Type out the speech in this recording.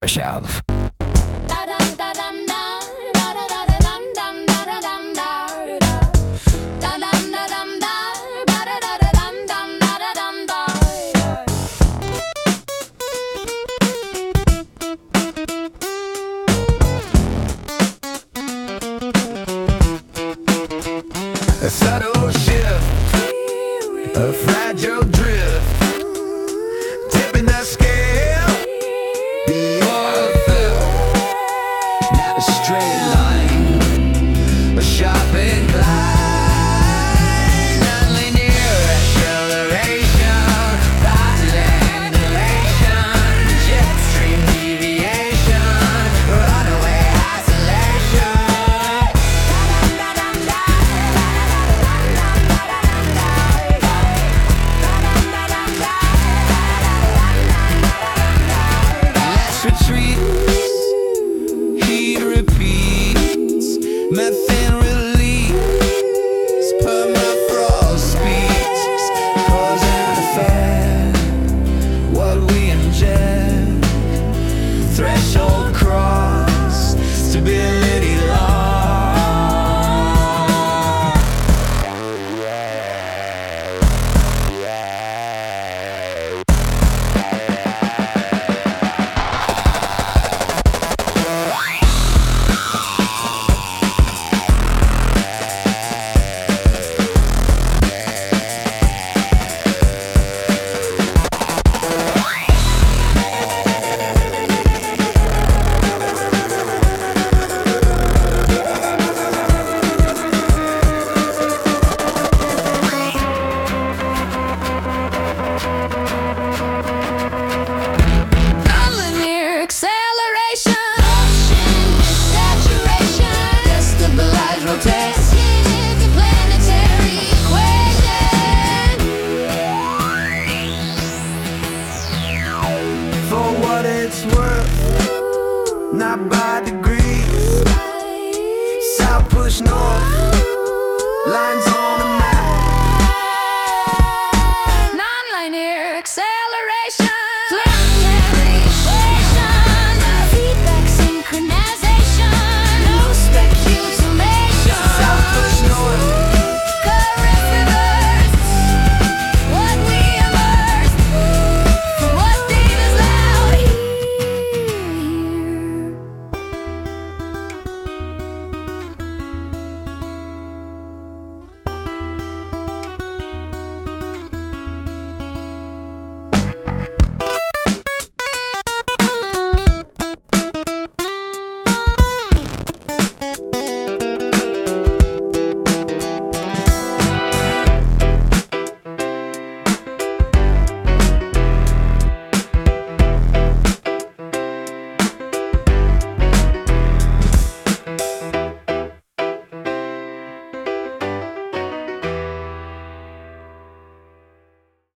Shelf. A subtle shift, a fragile drift, tipping the scale. The oil fill, not a straight line, a sharp incline, non-linear acceleration, positive dilation, jet stream deviation, runaway isolation. Retreat, heat repeats, methane release, permafrost speeds, cause and effect, what we inject, threshold cross, stability lost. Non-linear acceleration, saturation, destabilize, rotate, planetary equation. For what it's worth, not by degrees, south push north, lines on a map. Non-linear acceleration.